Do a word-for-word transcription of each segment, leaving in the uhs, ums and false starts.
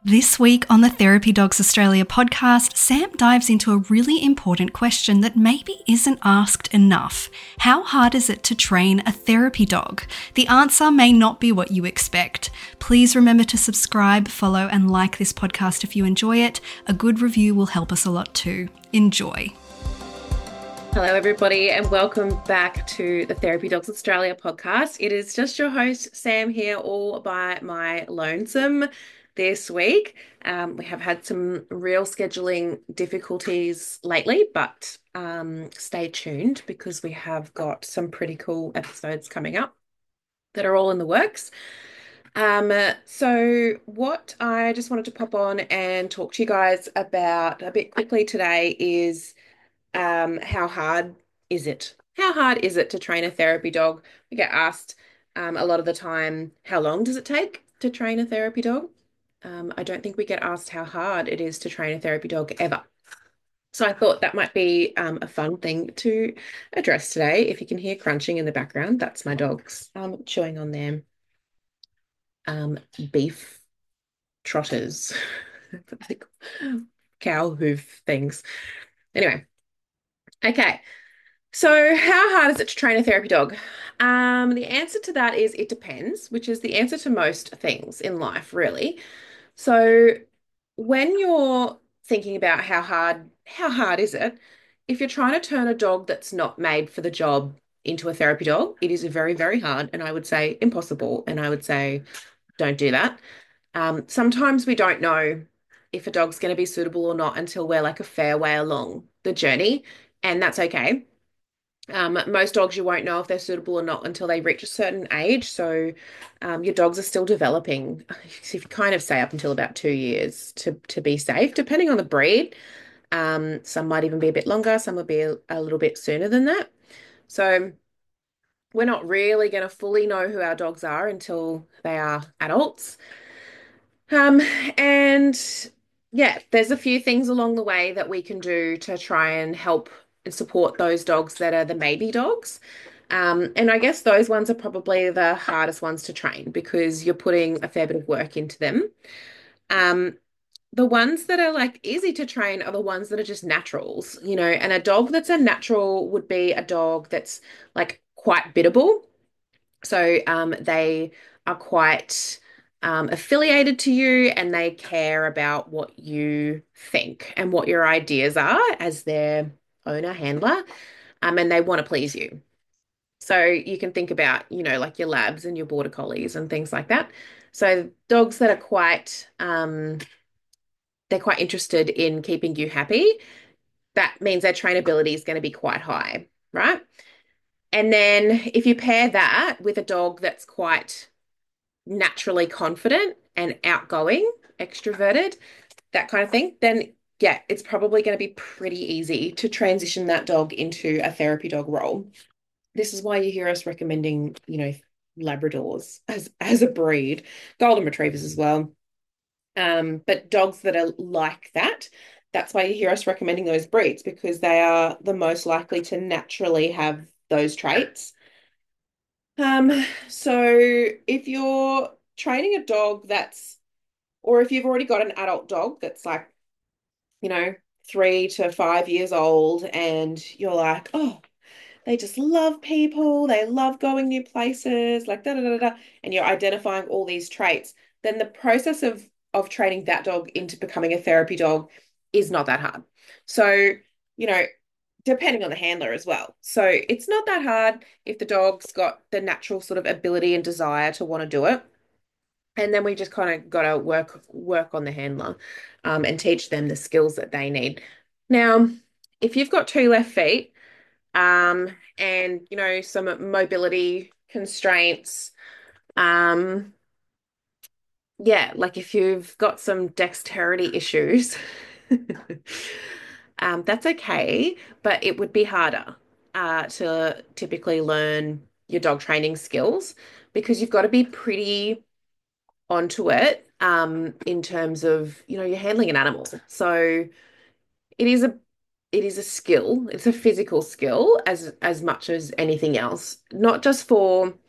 This week on the Therapy Dogs Australia podcast, Sam dives into a really important question that maybe isn't asked enough. How hard is it to train a therapy dog? The answer may not be what you expect. Please remember to subscribe, follow, and like this podcast if you enjoy it. A good review will help us a lot too. Enjoy. Hello, everybody, and welcome back to the Therapy Dogs Australia podcast. It is just your host, Sam, here, all by my lonesome this week. Um, we have had some real scheduling difficulties lately, but um, stay tuned because we have got some pretty cool episodes coming up that are all in the works. Um, so what I just wanted to pop on and talk to you guys about a bit quickly today is um, how hard is it? How hard is it to train a therapy dog? We get asked um, a lot of the time, how long does it take to train a therapy dog? Um, I don't think we get asked how hard it is to train a therapy dog ever. So I thought that might be um, a fun thing to address today. If you can hear crunching in the background, that's my dogs um, chewing on their um, beef trotters, cow hoof things. Anyway, okay. So, how hard is it to train a therapy dog? Um, the answer to that is it depends, which is the answer to most things in life, really. So, when you're thinking about how hard, how hard is it? If you're trying to turn a dog that's not made for the job into a therapy dog, it is very, very hard, and I would say impossible. And I would say don't do that. Um, sometimes we don't know if a dog's going to be suitable or not until we're like a fair way along the journey, and that's okay. Um, most dogs you won't know if they're suitable or not until they reach a certain age. So um, your dogs are still developing. So you kind of say up until about two years to to be safe, depending on the breed. Um, some might even be a bit longer. Some will be a, a little bit sooner than that. So we're not really going to fully know who our dogs are until they are adults. Um, and yeah, there's a few things along the way that we can do to try and help and support those dogs that are the maybe dogs. Um, and I guess those ones are probably the hardest ones to train because you're putting a fair bit of work into them. Um, the ones that are like easy to train are the ones that are just naturals, you know, and a dog that's a natural would be a dog that's like quite biddable. So um, they are quite um, affiliated to you and they care about what you think and what your ideas are as their owner, handler, um, and they want to please you. So you can think about, you know, like your labs and your border collies and things like that. So dogs that are quite, um, they're quite interested in keeping you happy. That means their trainability is going to be quite high, right? And then if you pair that with a dog that's quite naturally confident and outgoing, extroverted, that kind of thing, then yeah, it's probably going to be pretty easy to transition that dog into a therapy dog role. This is why you hear us recommending, you know, Labradors as as a breed, Golden Retrievers as well. Um, but dogs that are like that, that's why you hear us recommending those breeds because they are the most likely to naturally have those traits. Um, so if you're training a dog that's, or if you've already got an adult dog that's like, you know, three to five years old and you're like, oh, they just love people, they love going new places, like da da da da, and you're identifying all these traits, then the process of of training that dog into becoming a therapy dog is not that hard. So, you know, depending on the handler as well. So it's not that hard if the dog's got the natural sort of ability and desire to want to do it. And then we just kind of got to work work on the handler um, and teach them the skills that they need. Now, if you've got two left feet, um, and you know, some mobility constraints. Um, yeah, like if you've got some dexterity issues, um, that's okay, but it would be harder uh, to typically learn your dog training skills because you've got to be pretty onto it um, in terms of, you know, you're handling an animal. So it is a it is a skill. It's a physical skill as as much as anything else, not just for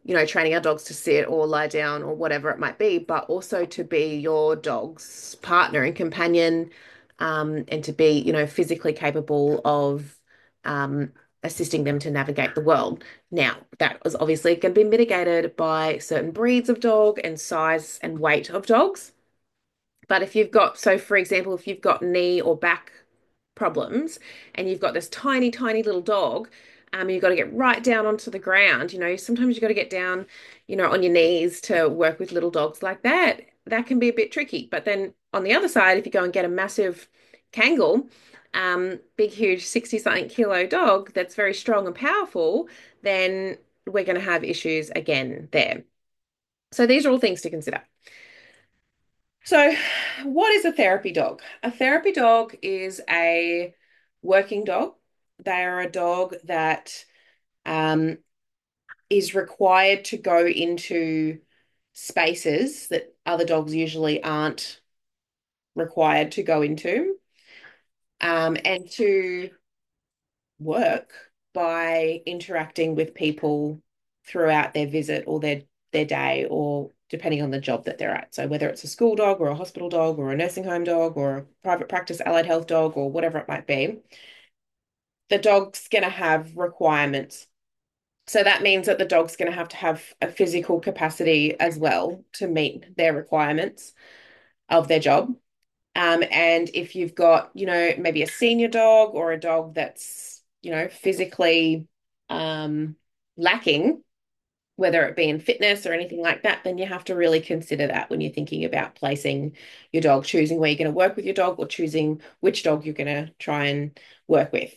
you know, training our dogs to sit or lie down or whatever it might be, but also to be your dog's partner and companion, um, and to be, you know, physically capable of um, assisting them to navigate the world. Now, that was obviously going to be mitigated by certain breeds of dog and size and weight of dogs. But if you've got, so for example, if you've got knee or back problems and you've got this tiny, tiny little dog, um, you've got to get right down onto the ground. You know, sometimes you've got to get down, you know, on your knees to work with little dogs like that. That can be a bit tricky. But then on the other side, if you go and get a massive Kangal, um, big, huge sixty something kilo dog that's very strong and powerful, then we're going to have issues again there. So these are all things to consider. So, what is a therapy dog? A therapy dog is a working dog. They are a dog that um, is required to go into spaces that other dogs usually aren't required to go into, um, and to work by interacting with people throughout their visit or their their day, or depending on the job that they're at. So whether it's a school dog or a hospital dog or a nursing home dog or a private practice allied health dog or whatever it might be, the dog's going to have requirements. So that means that the dog's going to have to have a physical capacity as well to meet their requirements of their job. Um, and if you've got, you know, maybe a senior dog or a dog that's, you know, physically um, lacking, whether it be in fitness or anything like that, then you have to really consider that when you're thinking about placing your dog, choosing where you're going to work with your dog or choosing which dog you're going to try and work with.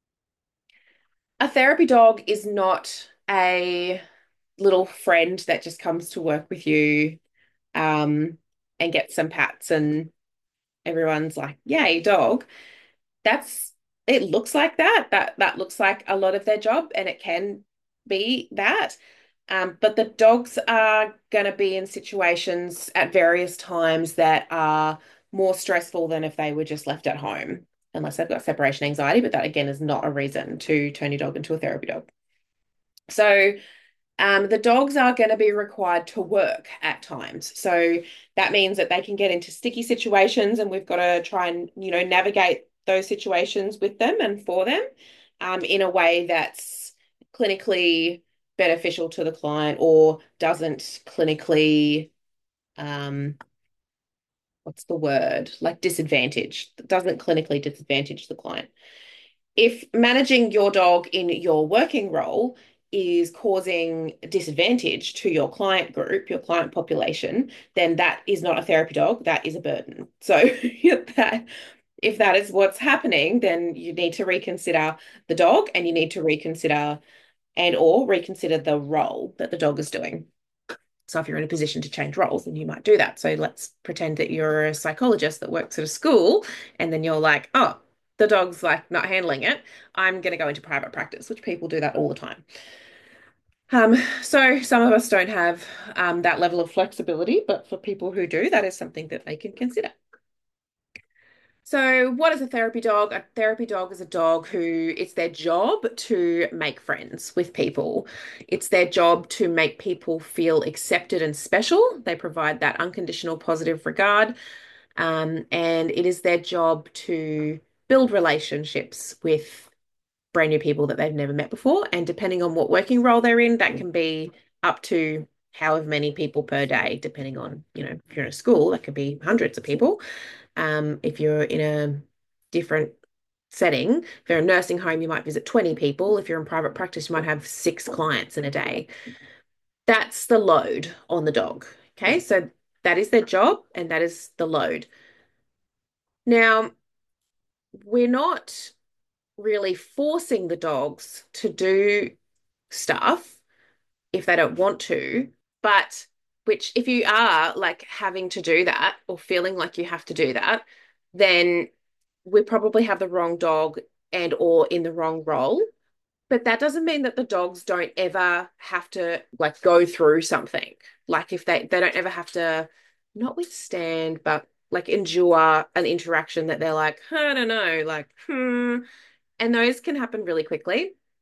A therapy dog is not a little friend that just comes to work with you um, and gets some pats and everyone's like, yay, dog. That's it looks like that. That that looks like a lot of their job, and it can be that. Um, but the dogs are going to be in situations at various times that are more stressful than if they were just left at home, unless they've got separation anxiety. But that again is not a reason to turn your dog into a therapy dog. So um, the dogs are going to be required to work at times. So that means that they can get into sticky situations, and we've got to try and, you know, navigate those situations with them and for them um, in a way that's clinically beneficial to the client or doesn't clinically, um, what's the word? Like disadvantage, doesn't clinically disadvantage the client. If managing your dog in your working role is causing disadvantage to your client group, your client population, then that is not a therapy dog, that is a burden. So that if that is what's happening, then you need to reconsider the dog, and you need to reconsider and or reconsider the role that the dog is doing. So if you're in a position to change roles, then you might do that. So let's pretend that you're a psychologist that works at a school, and then you're like, oh, the dog's like not handling it. I'm going to go into private practice, which people do that all the time. Um, so some of us don't have um, that level of flexibility, but for people who do, that is something that they can consider. So, what is a therapy dog? A therapy dog is a dog who it's their job to make friends with people. It's their job to make people feel accepted and special. They provide that unconditional positive regard. Um, and it is their job to build relationships with brand new people that they've never met before. And depending on what working role they're in, that can be up to however many people per day, depending on, you know, if you're in a school, that could be hundreds of people. Um, if you're in a different setting, if you're in a nursing home, you might visit twenty people. If you're in private practice, you might have six clients in a day. That's the load on the dog. Okay, so that is their job and that is the load. Now, we're not really forcing the dogs to do stuff if they don't want to, but which if you are like having to do that or feeling like you have to do that, then we probably have the wrong dog and or in the wrong role. But that doesn't mean that the dogs don't ever have to like go through something. Like if they they don't ever have to not withstand, but like endure an interaction that they're like, I don't know, like, hmm. And those can happen really quickly.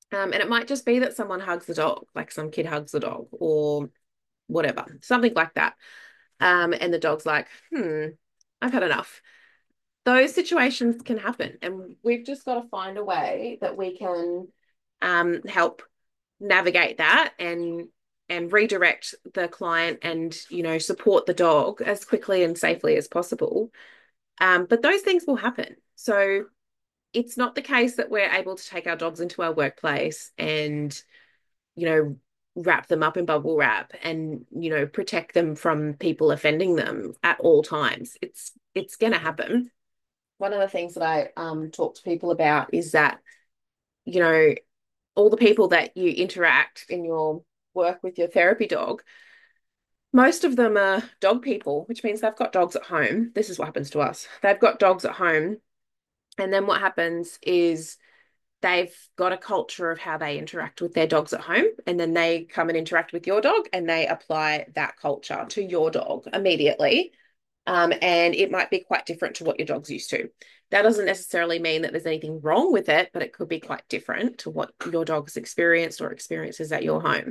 Um, and it might just be that someone hugs the dog, like some kid hugs the dog or whatever, something like that. Um, and the dog's like, hmm, I've had enough. Those situations can happen, and we've just got to find a way that we can um, help navigate that and and redirect the client and you know support the dog as quickly and safely as possible. Um, but those things will happen. So it's not the case that we're able to take our dogs into our workplace and you know wrap them up in bubble wrap and you know protect them from people offending them at all times. It's it's going to happen. One of the things that I um, talk to people about is that, you know, all the people that you interact in your work with your therapy dog, most of them are dog people, which means they've got dogs at home. This is what happens to us. They've got dogs at home. And then what happens is they've got a culture of how they interact with their dogs at home. And then they come and interact with your dog and they apply that culture to your dog immediately. Um, and it might be quite different to what your dog's used to. That doesn't necessarily mean that there's anything wrong with it, but it could be quite different to what your dog's experienced or experiences at your home.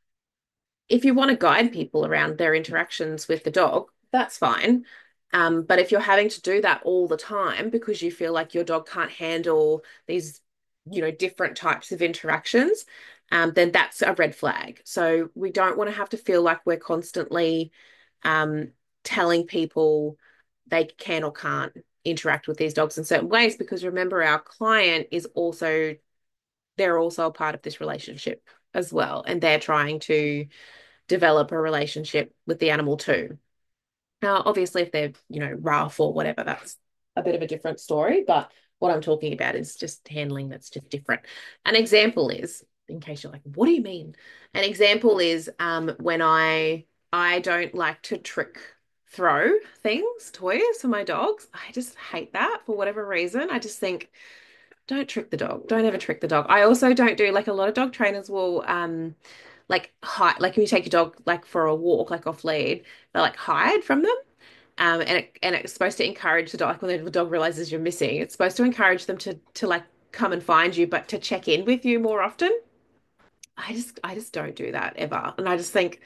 If you want to guide people around their interactions with the dog, that's fine. Um, but if you're having to do that all the time because you feel like your dog can't handle these, you know, different types of interactions, um, then that's a red flag. So we don't want to have to feel like we're constantly um, telling people they can or can't interact with these dogs in certain ways because remember, our client is also, they're also a part of this relationship as well. And they're trying to develop a relationship with the animal too. Now, obviously, if they're, you know, rough or whatever, that's a bit of a different story. But what I'm talking about is just handling that's just different. An example is, in case you're like, what do you mean? An example is um, when I I don't like to trick throw things, toys for my dogs. I just hate that for whatever reason. I just think, don't trick the dog. Don't ever trick the dog. I also don't do like a lot of dog trainers will um like hide like when you take your dog like for a walk, like off lead, they like hide from them. Um, and it and it's supposed to encourage the dog, like when the dog realizes you're missing, it's supposed to encourage them to to like come and find you, but to check in with you more often. I just I just don't do that ever. And I just think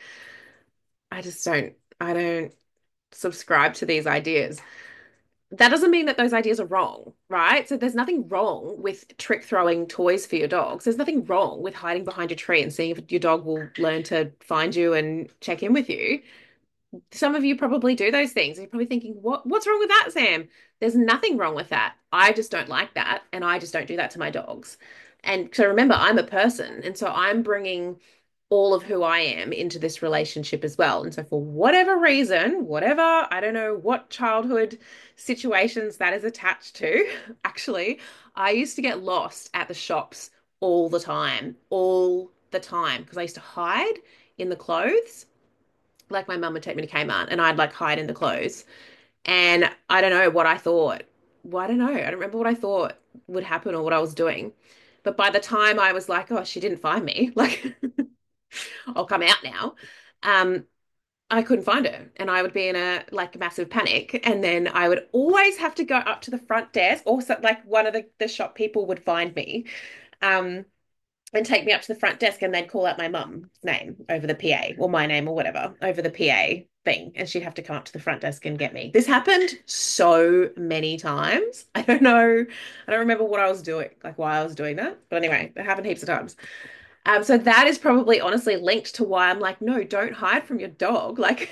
I just don't I don't subscribe to these ideas. That doesn't mean that those ideas are wrong, right? So there's nothing wrong with trick throwing toys for your dogs. There's nothing wrong with hiding behind your tree and seeing if your dog will learn to find you and check in with you. Some of you probably do those things. You're probably thinking, what what's wrong with that, Sam? There's nothing wrong with that. I just don't like that, and I just don't do that to my dogs. And so remember, I'm a person, and so I'm bringing all of who I am into this relationship as well. And so for whatever reason, whatever, I don't know what childhood situations that is attached to, actually, I used to get lost at the shops all the time, all the time, because I used to hide in the clothes like my mum would take me to Kmart and I'd like hide in the clothes. And I don't know what I thought. Well, I don't know. I don't remember what I thought would happen or what I was doing. But by the time I was like, oh, she didn't find me, like I'll come out now. Um, I couldn't find her. And I would be in a like massive panic. And then I would always have to go up to the front desk or so, like one of the, the shop people would find me. Um, and take me up to the front desk and they'd call out my mum's name over the P A or my name or whatever over the P A thing. And she'd have to come up to the front desk and get me. This happened so many times. I don't know. I don't remember what I was doing, like why I was doing that. But anyway, it happened heaps of times. Um, so that is probably honestly linked to why I'm like, no, don't hide from your dog. Like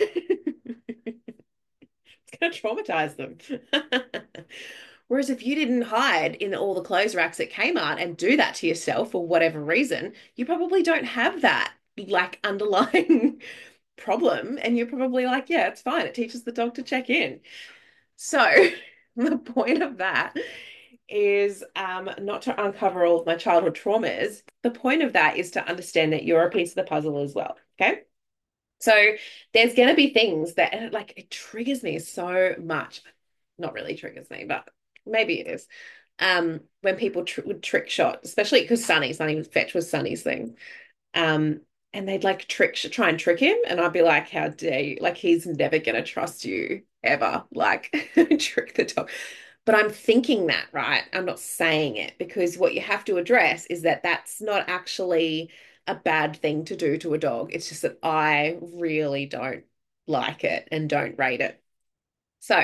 it's going to traumatize them. Whereas if you didn't hide in all the clothes racks at Kmart and do that to yourself for whatever reason, you probably don't have that like underlying problem. And you're probably like, yeah, it's fine. It teaches the dog to check in. So the point of that is um, not to uncover all of my childhood traumas. The point of that is to understand that you're a piece of the puzzle as well. Okay. So there's going to be things that like it triggers me so much. Not really triggers me, but maybe it is. Um, when people tr would trick shot, especially because Sunny, Sunny Fetch was Sunny's thing. Um, and they'd like trick try and trick him, and I'd be like, "How dare you? Like he's never gonna trust you ever. Like trick the dog." But I'm thinking that, right? I'm not saying it because what you have to address is that that's not actually a bad thing to do to a dog. It's just that I really don't like it and don't rate it. So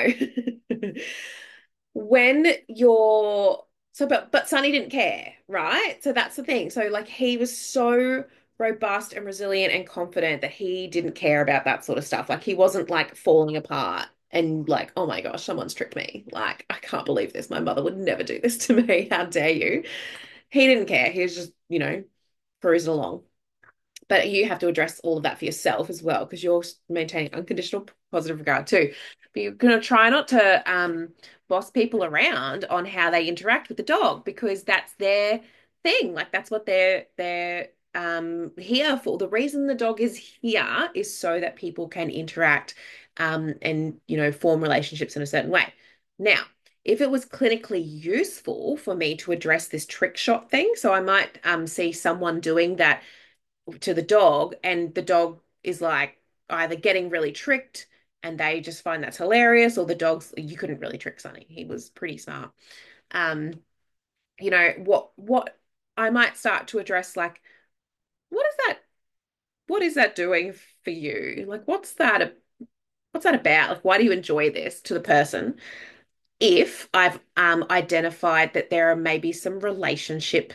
when you're so but but Sonny didn't care, right? So that's the thing. So like he was so robust and resilient and confident that he didn't care about that sort of stuff. Like he wasn't like falling apart and like, oh my gosh, someone's tricked me. Like, I can't believe this. My mother would never do this to me. How dare you? He didn't care. He was just, you know, cruising along. But you have to address all of that for yourself as well because you're maintaining unconditional positive regard too. But you're going to try not to um, boss people around on how they interact with the dog because that's their thing. Like that's what they're they're um, here for. The reason the dog is here is so that people can interact um, and you know form relationships in a certain way. Now, if it was clinically useful for me to address this trick shot thing, so I might um, see someone doing that to the dog, and the dog is like either getting really tricked and they just find that's hilarious, or the dog's you couldn't really trick Sonny. He was pretty smart. Um, you know, what what I might start to address like what is that what is that doing for you? Like what's that what's that about? Like why do you enjoy this to the person? If I've um identified that there are maybe some relationship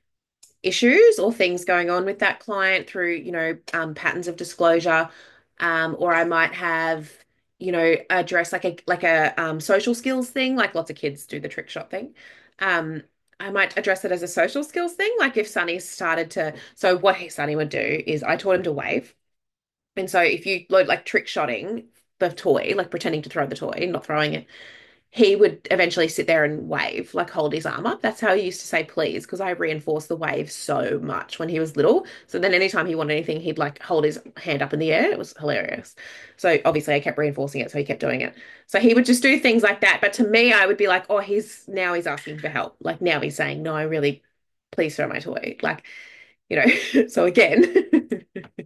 issues or things going on with that client through, you know, um, patterns of disclosure, um, or I might have, you know, address like a like a um, social skills thing, like lots of kids do the trick shot thing. Um, I might address it as a social skills thing, like if Sunny started to. So what he, Sunny would do is I taught him to wave, and so if you load like trick shotting the toy, like pretending to throw the toy, not throwing it, he would eventually sit there and wave, like hold his arm up. That's how he used to say please, because I reinforced the wave so much when he was little. So then anytime he wanted anything, he'd like hold his hand up in the air. It was hilarious. So obviously I kept reinforcing it, so he kept doing it. So he would just do things like that. But to me, I would be like, oh, he's now he's asking for help. Like now he's saying, no, I really, please throw my toy. Like, you know, so again.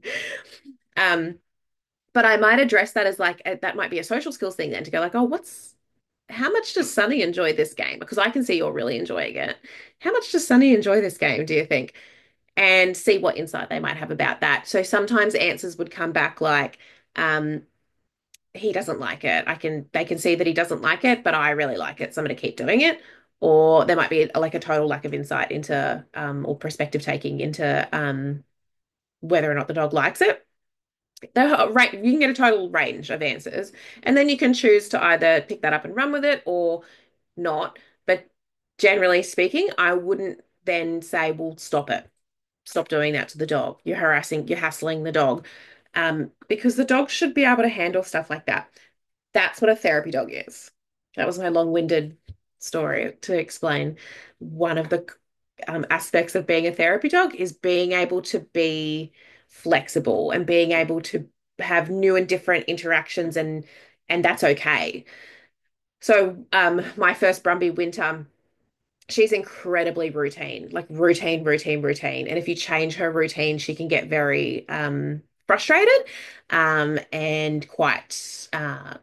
um, but I might address that as like that might be a social skills thing then to go like, oh, what's how much does Sunny enjoy this game? Because I can see you're really enjoying it. How much does Sunny enjoy this game, do you think? And see what insight they might have about that. So sometimes answers would come back like, um, he doesn't like it. I can they can see that he doesn't like it, but I really like it, so I'm going to keep doing it. Or there might be a, like a total lack of insight into um, or perspective taking into um, whether or not the dog likes it. The right, you can get a total range of answers, and then you can choose to either pick that up and run with it or not. But generally speaking, I wouldn't then say, well, stop it. Stop doing that to the dog. You're harassing, you're hassling the dog. Um, because the dog should be able to handle stuff like that. That's what a therapy dog is. That was my long-winded story to explain one of the um, aspects of being a therapy dog is being able to be flexible and being able to have new and different interactions and and that's okay. So um my first Brumby Winter, she's incredibly routine, like routine, routine, routine. And if you change her routine, she can get very um, frustrated um, and quite. Uh,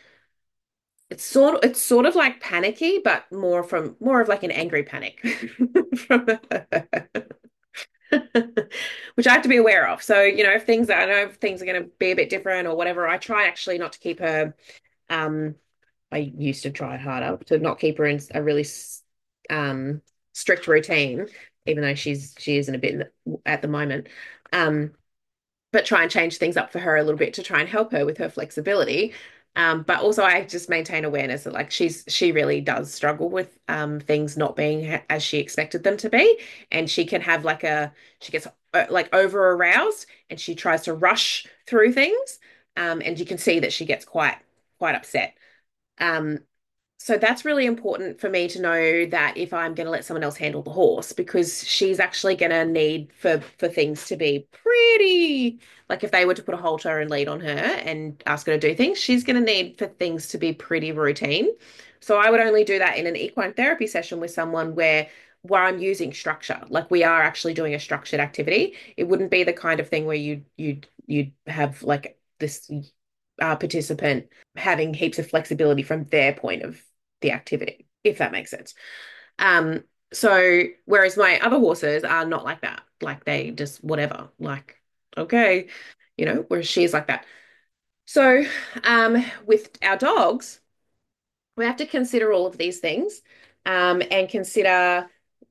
it's sort of it's sort of like panicky, but more from more of like an angry panic from which I have to be aware of. So you know, if things I know if things are going to be a bit different or whatever, I try actually not to keep her. Um, I used to try harder to not keep her in a really um, strict routine, even though she's she isn't a bit at the moment. Um, but try and change things up for her a little bit to try and help her with her flexibility. Um, but also I just maintain awareness that like she's she really does struggle with um, things not being as she expected them to be, and she can have like a she gets uh, like over aroused and she tries to rush through things, um, and you can see that she gets quite quite upset. Um, so that's really important for me to know that if I'm going to let someone else handle the horse, because she's actually going to need for for things to be pretty, like if they were to put a halter and lead on her and ask her to do things, she's going to need for things to be pretty routine. So I would only do that in an equine therapy session with someone where where I'm using structure, like we are actually doing a structured activity. It wouldn't be the kind of thing where you you you'd have like this uh, participant having heaps of flexibility from their point of the activity. if that makes sense. Um, so whereas my other horses are not like that. Like they just whatever. Like, okay, you know, whereas she's like that. So, um, with our dogs, we have to consider all of these things, um, and consider,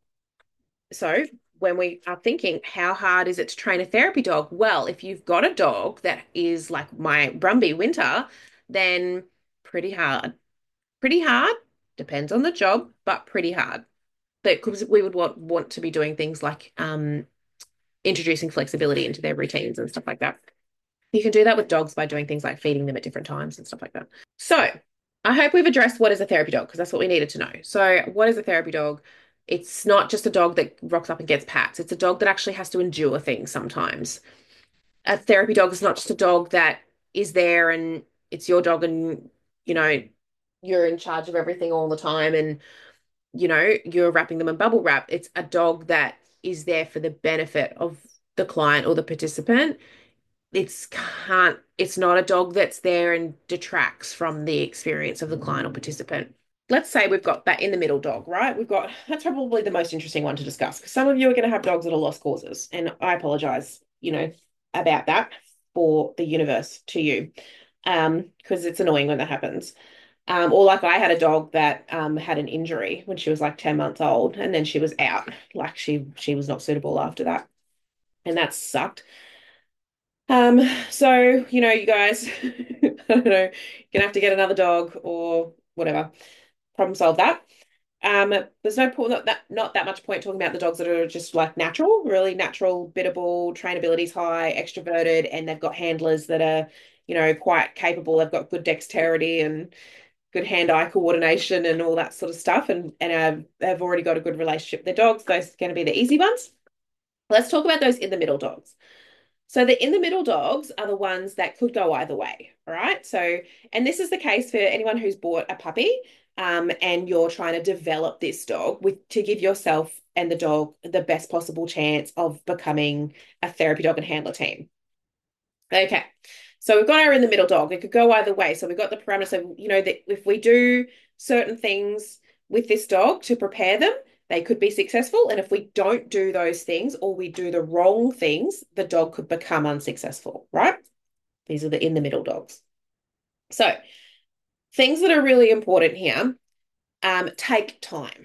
so when we are thinking, how hard is it to train a therapy dog? Well, if you've got a dog that is like my Brumby Winter, then pretty hard. Pretty hard, depends on the job, but pretty hard. Because we would want want to be doing things like um, introducing flexibility into their routines and stuff like that. You can do that with dogs by doing things like feeding them at different times and stuff like that. So, I hope we've addressed what is a therapy dog because that's what we needed to know. So, what is a therapy dog? It's not just a dog that rocks up and gets pats. It's a dog that actually has to endure things sometimes. A therapy dog is not just a dog that is there and it's your dog and, you know, you're in charge of everything all the time and, you know, you're wrapping them in bubble wrap. It's a dog that is there for the benefit of the client or the participant. It's can't, it's not a dog that's there and detracts from the experience of the client or participant. Let's say we've got that in the middle dog, right? We've got, that's probably the most interesting one to discuss because some of you are going to have dogs that are lost causes. And I apologize, you know, about that for the universe to you. Um, because it's annoying when that happens. Um, or like I had a dog that um had an injury when she was like ten months old and then she was out. Like she she was not suitable after that. And that sucked. Um, so, you know, you guys, I don't know, you're gonna have to get another dog or whatever. Problem solve that. Um, there's no point, not that not that much point talking about the dogs that are just like natural, really natural, biddable, trainability is high, extroverted, and they've got handlers that are, you know, quite capable. They've got good dexterity and good hand-eye coordination and all that sort of stuff, and and have, have already got a good relationship with their dogs. Those are going to be the easy ones. Let's talk about those in the middle dogs. So the in the middle dogs are the ones that could go either way, all right? So, and this is the case for anyone who's bought a puppy, um, and you're trying to develop this dog with to give yourself and the dog the best possible chance of becoming a therapy dog and handler team. Okay. So we've got our in the middle dog. It could go either way. So we've got the parameters. So, you know, that if we do certain things with this dog to prepare them, they could be successful. And if we don't do those things or we do the wrong things, the dog could become unsuccessful, right? These are the in the middle dogs. So things that are really important here, um, take time.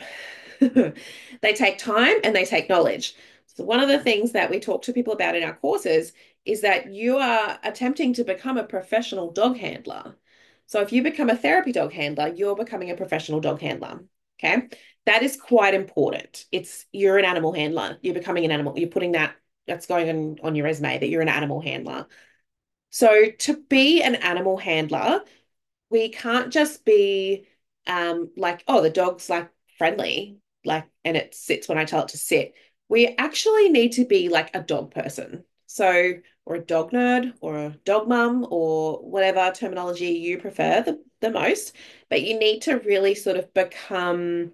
They take time and they take knowledge. So one of the things that we talk to people about in our courses is that you are attempting to become a professional dog handler. So if you become a therapy dog handler, you're becoming a professional dog handler. Okay. That is quite important. It's you're an animal handler. You're becoming an animal. You're putting that, that's going on, on your resume that you're an animal handler. So to be an animal handler, we can't just be um like, oh, the dog's like friendly, like, and it sits when I tell it to sit. We actually need to be like a dog person. So, or a dog nerd or a dog mum or whatever terminology you prefer the, the most. But you need to really sort of become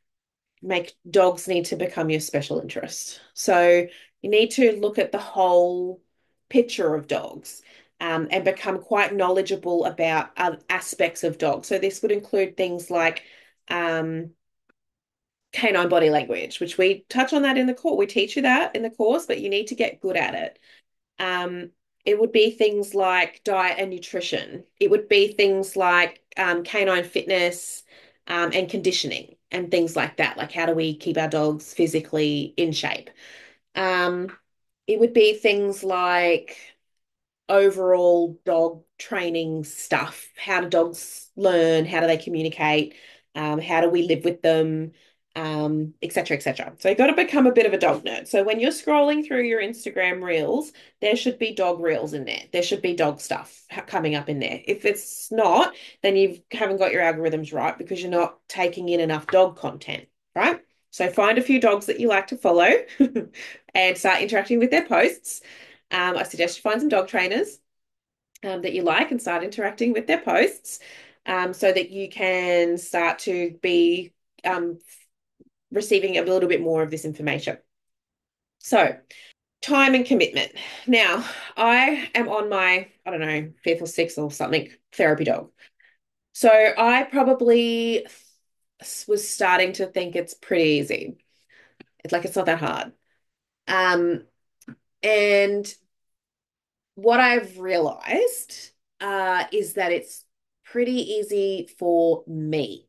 make dogs need to become your special interest. So you need to look at the whole picture of dogs, um, and become quite knowledgeable about other aspects of dogs. So this would include things like um, canine body language, which we touch on that in the course. We teach you that in the course, but you need to get good at it. Um, it would be things like diet and nutrition. It would be things like um, canine fitness, um, and conditioning and things like that. Like how do we keep our dogs physically in shape? Um, it would be things like overall dog training stuff. How do dogs learn? How do they communicate? Um, how do we live with them? Um, et cetera, et cetera. So you've got to become a bit of a dog nerd. So when you're scrolling through your Instagram reels, there should be dog reels in there. There should be dog stuff coming up in there. If it's not, then you haven't got your algorithms right because you're not taking in enough dog content, right? So find a few dogs that you like to follow and start interacting with their posts. Um, I suggest you find some dog trainers um, that you like and start interacting with their posts, um, so that you can start to be um, receiving a little bit more of this information. So, time and commitment. Now, I am on my, I don't know, fifth or sixth or something therapy dog. So I probably was starting to think it's pretty easy. It's like it's not that hard. Um, and what I've realized uh, is that it's pretty easy for me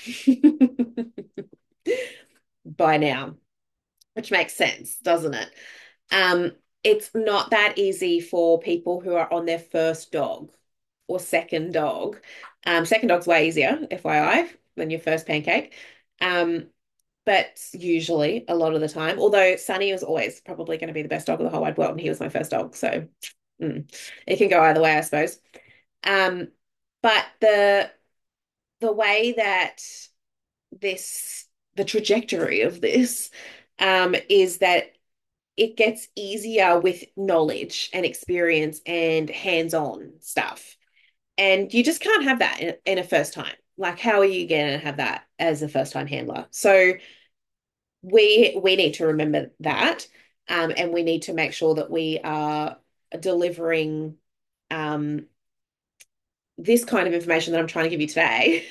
by now, which makes sense, doesn't it? Um, it's not that easy for people who are on their first dog or second dog. Um, second dog's way easier, F Y I, than your first pancake. Um, but usually, a lot of the time, although Sunny was always probably going to be the best dog of the whole wide world, and he was my first dog, so mm, it can go either way, I suppose. Um, but the the way that this, the trajectory of this, um, is that it gets easier with knowledge and experience and hands-on stuff. And you just can't have that in, in a first time. Like, how are you going to have that as a first time handler? So we we need to remember that, um, and we need to make sure that we are delivering um, this kind of information that I'm trying to give you today,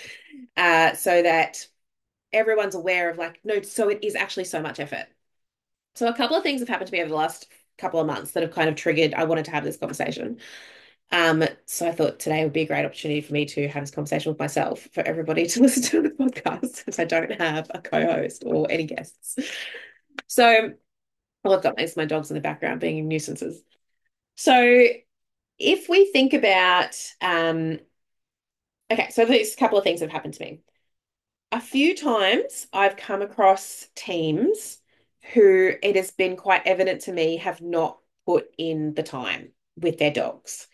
uh, so that everyone's aware of like, no, so it is actually so much effort. So a couple of things have happened to me over the last couple of months that have kind of triggered, I wanted to have this conversation. Um, so I thought today would be a great opportunity for me to have this conversation with myself, for everybody to listen to the podcast, because I don't have a co-host or any guests. So, well, I've got my, my dogs in the background being nuisances. So if we think about, um, okay, so there's a couple of things that have happened to me. A few times I've come across teams who it has been quite evident to me have not put in the time with their dogs.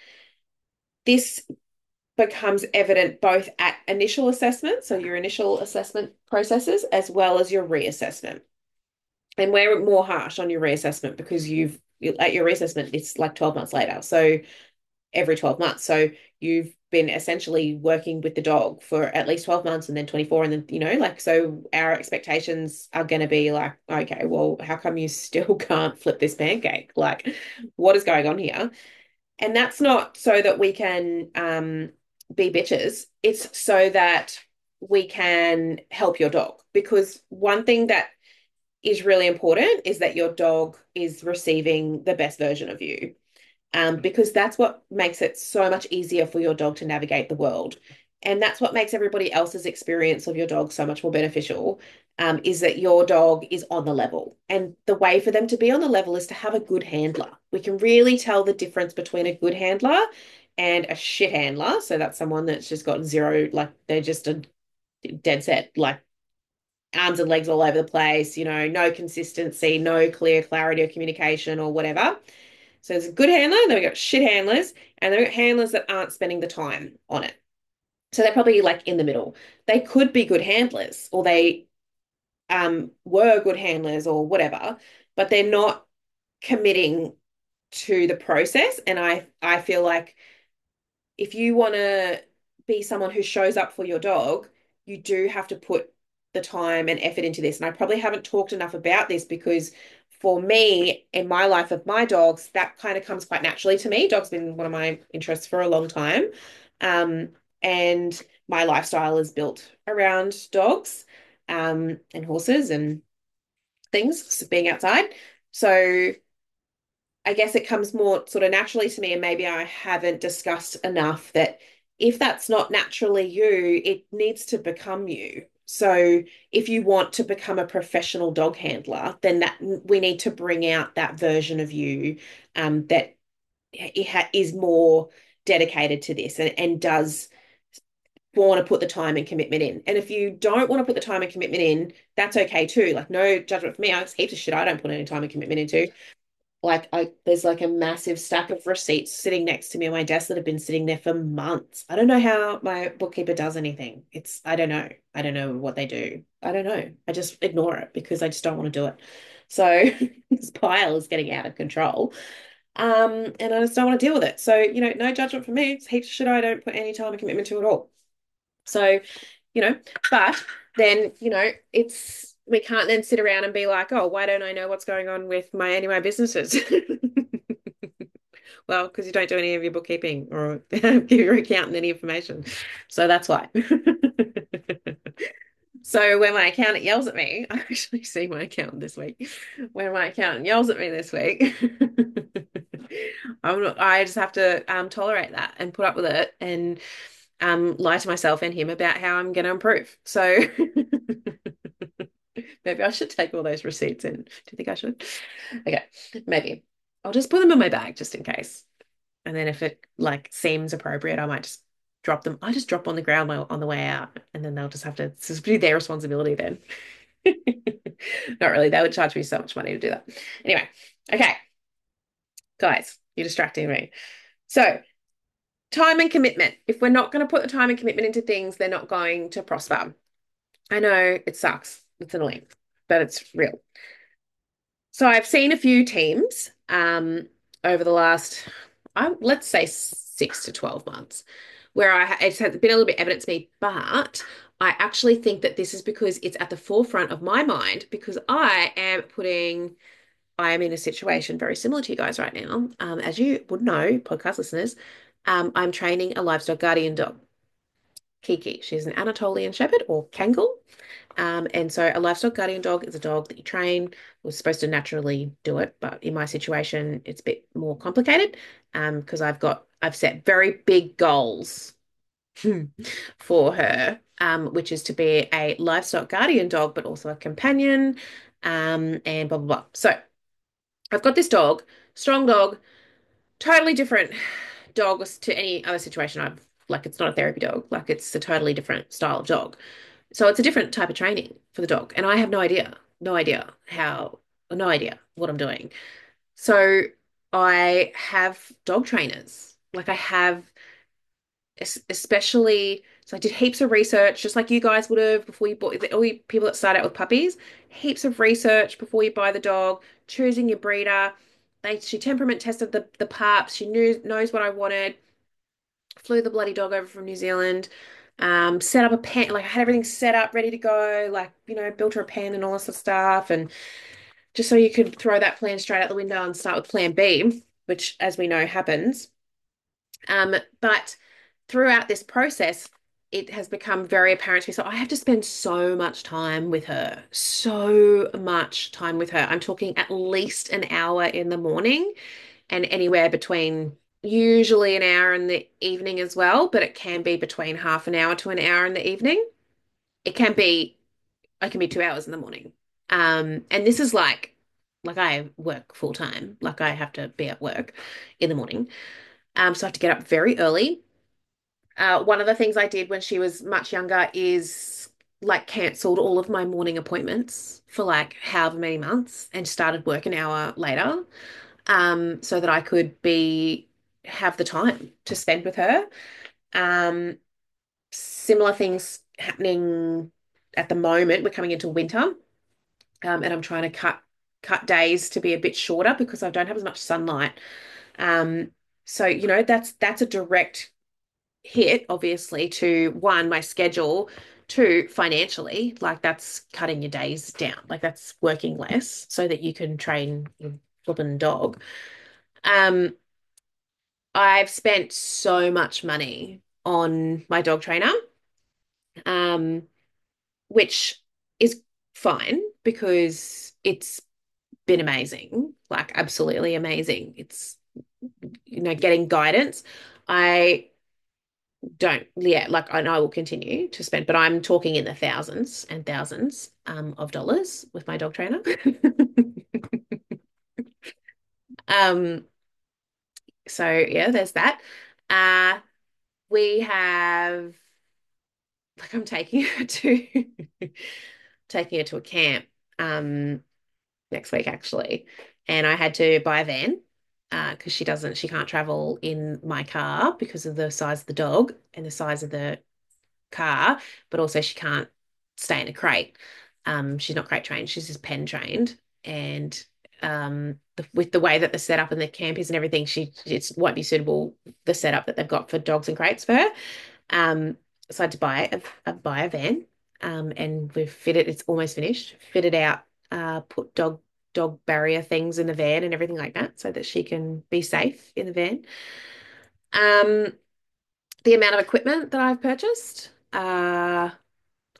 This becomes evident both at initial assessment, so your initial assessment processes, as well as your reassessment. And we're more harsh on your reassessment because you've at your reassessment, it's like twelve months later. So every twelve months. So you've been essentially working with the dog for at least twelve months and then twenty-four. And then, you know, like, so our expectations are going to be like, okay, well, how come you still can't flip this pancake? Like, what is going on here? And that's not so that we can um, be bitches. It's so that we can help your dog. Because one thing that is really important is that your dog is receiving the best version of you, um, because that's what makes it so much easier for your dog to navigate the world. And that's what makes everybody else's experience of your dog so much more beneficial, um, is that your dog is on the level. And the way for them to be on the level is to have a good handler. We can really tell the difference between a good handler and a shit handler. So that's someone that's just got zero, like they're just a dead set, like arms and legs all over the place, you know, no consistency, no clear clarity of communication or whatever. So there's a good handler, then we've got shit handlers, and then we've got handlers that aren't spending the time on it. So they're probably like in the middle. They could be good handlers, or they um, were good handlers or whatever, but they're not committing to the process. And I I feel like if you want to be someone who shows up for your dog, you do have to put the time and effort into this. And I probably haven't talked enough about this because for me, in my life of my dogs, that kind of comes quite naturally to me. Dogs been one of my interests for a long time. Um, and my lifestyle is built around dogs, um, and horses and things, being outside. So I guess it comes more sort of naturally to me, and maybe I haven't discussed enough that if that's not naturally you, it needs to become you. So if you want to become a professional dog handler, then that we need to bring out that version of you, um, that it ha is more dedicated to this and, and does want to put the time and commitment in. And if you don't want to put the time and commitment in, that's okay too. Like, no judgment for me. I have heaps of shit I don't put any time and commitment into. Like, I there's like a massive stack of receipts sitting next to me on my desk that have been sitting there for months. I don't know how my bookkeeper does anything. It's I don't know. I don't know what they do. I don't know. I just ignore it because I just don't want to do it. So this pile is getting out of control. Um, and I just don't want to deal with it. So, you know, no judgment from me. It's heaps of shit I don't put any time and commitment to at all. So, you know, but then, you know, it's we can't then sit around and be like, oh, why don't I know what's going on with my any of my businesses? Well, because you don't do any of your bookkeeping or give your accountant any information. So that's why. So when my accountant yells at me, I actually see my accountant this week. When my accountant yells at me this week, I'm not, I just have to um, tolerate that and put up with it and um, lie to myself and him about how I'm going to improve. So maybe I should take all those receipts in. Do you think I should? Okay, maybe. I'll just put them in my bag just in case. And then if it like seems appropriate, I might just drop them. I just drop on the ground while- on the way out, and then they'll just have to, it's be their responsibility then. Not really. They would charge me so much money to do that. Anyway, okay, guys, you're distracting me. So, time and commitment. If we're not going to put the time and commitment into things, they're not going to prosper. I know it sucks. It's annoying, but it's real. So I've seen a few teams um, over the last, um, let's say six to twelve months, where I it's been a little bit evident to me, but I actually think that this is because it's at the forefront of my mind because I am putting, I am in a situation very similar to you guys right now. Um, as you would know, podcast listeners, um, I'm training a livestock guardian dog, Kiki. She's an Anatolian Shepherd or Kangal. Um, and so a livestock guardian dog is a dog that you train. We're supposed to naturally do it, but in my situation, it's a bit more complicated um, because I've got I've set very big goals for her, um, which is to be a livestock guardian dog, but also a companion, um, and blah blah blah. So I've got this dog, strong dog, totally different dog to any other situation I've like. It's not a therapy dog, like it's a totally different style of dog. So it's a different type of training for the dog. And I have no idea, no idea how, no idea what I'm doing. So I have dog trainers. Like I have, especially, so I did heaps of research, just like you guys would have before you bought, all you people that start out with puppies, heaps of research before you buy the dog, choosing your breeder. They, she temperament tested the, the pups. She knew, knows what I wanted, flew the bloody dog over from New Zealand, um, set up a pen, like I had everything set up, ready to go, like, you know, built her a pen and all this sort of stuff. And just so you could throw that plan straight out the window and start with plan B, which, as we know, happens. Um, but throughout this process, it has become very apparent to me. So I have to spend so much time with her, so much time with her. I'm talking at least an hour in the morning and anywhere between usually an hour in the evening as well, but it can be between half an hour to an hour in the evening. It can be, it can be two hours in the morning. Um, and this is like, like I work full time, like I have to be at work in the morning. Um, so I have to get up very early. Uh, one of the things I did when she was much younger is like cancelled all of my morning appointments for like however many months and started work an hour later, um, so that I could be have the time to spend with her. Um, similar things happening at the moment. We're coming into winter, um, and I'm trying to cut cut days to be a bit shorter because I don't have as much sunlight. Um, so you know that's that's a direct hit, obviously, to one, my schedule, two, financially, like that's cutting your days down, like that's working less so that you can train your flipping dog. Um, I've spent so much money on my dog trainer, um, which is fine because it's been amazing, like absolutely amazing. It's, you know, getting guidance. I don't, yeah, like, and I will continue to spend, but I'm talking in the thousands and thousands um, of dollars with my dog trainer. Um, so yeah, there's that. Uh, we have like I'm taking her to taking her to a camp um next week actually, and I had to buy a van uh because she doesn't she can't travel in my car because of the size of the dog and the size of the car, but also she can't stay in a crate. Um, she's not crate trained, she's just pen trained, and um, the, with the way that the setup and the camp is and everything, she it won't be suitable the setup that they've got for dogs and crates for her. Um, so I had to buy a, a buy a van, um, and we've fitted. It's almost finished. Fitted out, uh, put dog dog barrier things in the van and everything like that, so that she can be safe in the van. Um, the amount of equipment that I've purchased. Uh,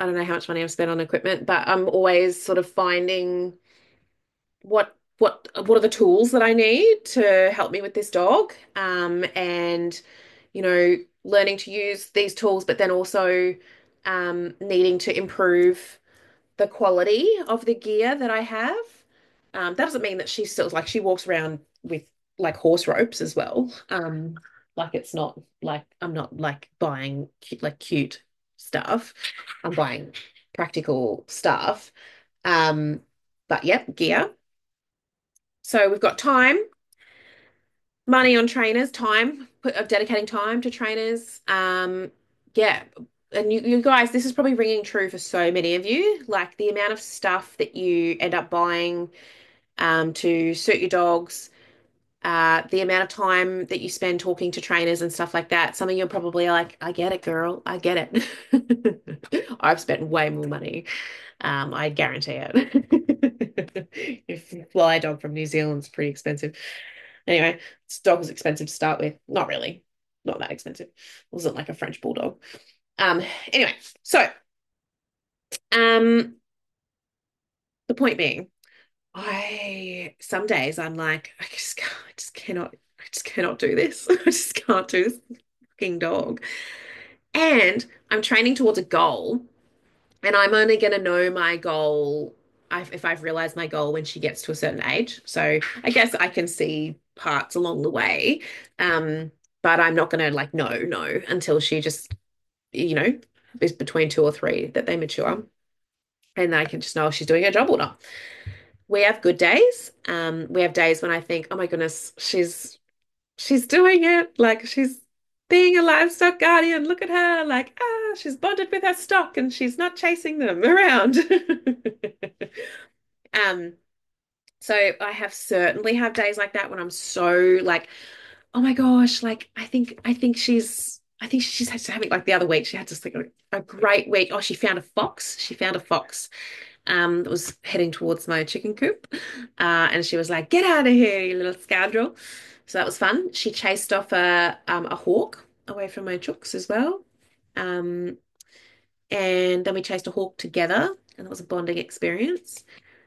I don't know how much money I've spent on equipment, but I'm always sort of finding what what what are the tools that I need to help me with this dog, um, and you know, learning to use these tools, but then also um, needing to improve the quality of the gear that I have. Um, that doesn't mean that she's still like she walks around with like horse ropes as well. Um, like it's not like I'm not like buying cute, like cute stuff. I'm buying practical stuff. Um, but yep, gear. So we've got time, money on trainers, time, put of dedicating time to trainers. Um, yeah. And you, you guys, this is probably ringing true for so many of you. Like the amount of stuff that you end up buying um, to suit your dogs, uh, the amount of time that you spend talking to trainers and stuff like that. Some of you are probably like, I get it, girl. I get it. I've spent way more money. Um, I guarantee it. If you fly a dog from New Zealand, it's pretty expensive. Anyway, this dog was expensive to start with. Not really. Not that expensive. It wasn't like a French bulldog. Um, anyway, so um the point being, I some days I'm like, I just can't, I just cannot, I just cannot do this. I just can't do this fucking dog. And I'm training towards a goal, and I'm only going to know my goal if I've realized my goal when she gets to a certain age. So I guess I can see parts along the way, um, but I'm not going to like no, no until she just, you know, is between two or three that they mature, and I can just know if she's doing her job or not. We have good days. Um, we have days when I think, oh my goodness, she's she's doing it. Like she's being a livestock guardian. Look at her. Like, ah, she's bonded with her stock and she's not chasing them around. Um, so I have certainly have days like that when I'm so like, oh my gosh, like I think I think she's I think she's having like the other week, she had just like a, a great week. Oh, she found a fox. She found a fox um, that was heading towards my chicken coop. Uh, and she was like, get out of here, you little scoundrel. So that was fun. She chased off a um, a hawk away from my chooks as well. Um, and then we chased a hawk together, and that was a bonding experience.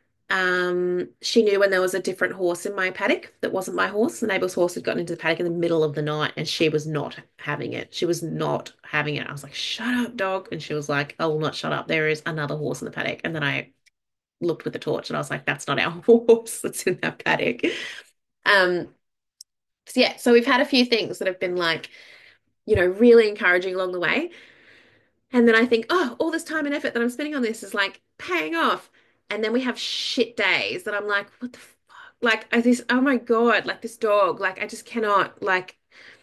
Um, she knew when there was a different horse in my paddock that wasn't my horse. The neighbour's horse had gotten into the paddock in the middle of the night, and she was not having it. She was not having it. I was like, shut up, dog. And she was like, I will not shut up. There is another horse in the paddock. And then I looked with the torch and I was like, that's not our horse that's in that paddock. Um, so yeah, so we've had a few things that have been like, you know, really encouraging along the way. And then I think, oh, all this time and effort that I'm spending on this is like paying off. And then we have shit days that I'm like, what the fuck? Like, I this, oh my God, like this dog, like I just cannot, like,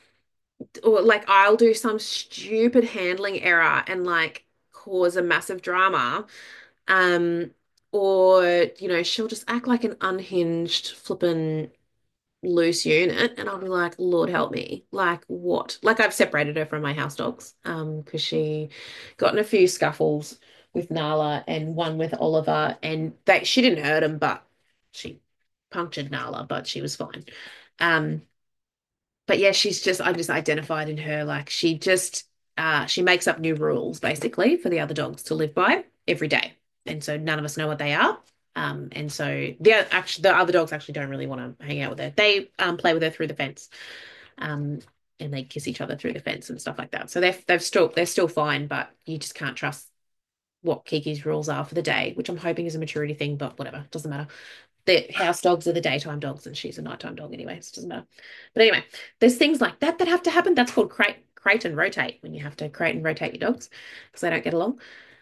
or like I'll do some stupid handling error and like cause a massive drama. Um, or, you know, she'll just act like an unhinged, flippin' loose unit, and I'll be like, Lord help me. Like what? Like I've separated her from my house dogs, um, because she got in a few scuffles with Nala and one with Oliver, and they she didn't hurt him, but she punctured Nala, but she was fine. Um, but yeah, she's just I just identified in her like she just uh she makes up new rules basically for the other dogs to live by every day. And so none of us know what they are. Um, and so the actually the other dogs actually don't really want to hang out with her. They um play with her through the fence. Um, and they kiss each other through the fence and stuff like that. So they're they've still they're still fine, but you just can't trust what Kiki's rules are for the day, which I'm hoping is a maturity thing, but whatever, doesn't matter. The house dogs are the daytime dogs, and she's a nighttime dog anyway, so it doesn't matter. But anyway, there's things like that that have to happen. That's called crate, crate and rotate when you have to crate and rotate your dogs because they don't get along.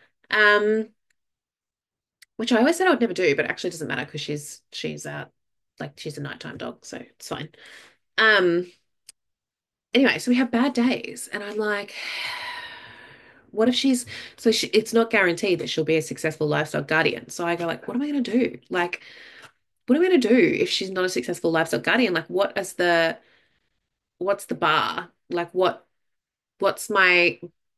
Um, which I always said I would never do, but it actually doesn't matter because she's she's uh like she's a nighttime dog, so it's fine. Um, anyway, so we have bad days, and I'm like, what if she's so she, it's not guaranteed that she'll be a successful livestock guardian. So I go like, what am I going to do? Like, what am I going to do if she's not a successful livestock guardian? Like, what is the what's the bar? Like, what what's my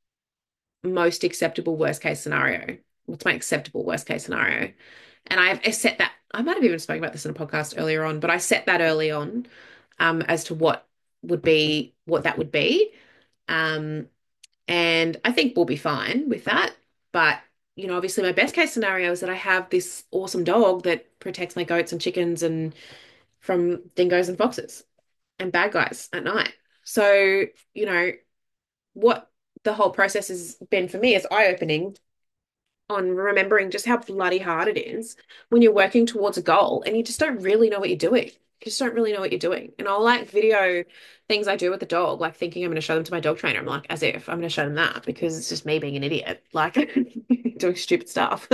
most acceptable worst case scenario? What's my acceptable worst case scenario? And I've set that. I might have even spoken about this in a podcast earlier on, but I set that early on, um, as to what would be what that would be. Um, and I think we'll be fine with that. But you know, obviously my best case scenario is that I have this awesome dog that protects my goats and chickens and from dingoes and foxes and bad guys at night. So, you know, what the whole process has been for me is eye-opening on remembering just how bloody hard it is when you're working towards a goal and you just don't really know what you're doing. You just don't really know what you're doing. And I'll like video things I do with the dog, like thinking I'm going to show them to my dog trainer. I'm like, as if I'm going to show them that because it's just me being an idiot, like doing stupid stuff.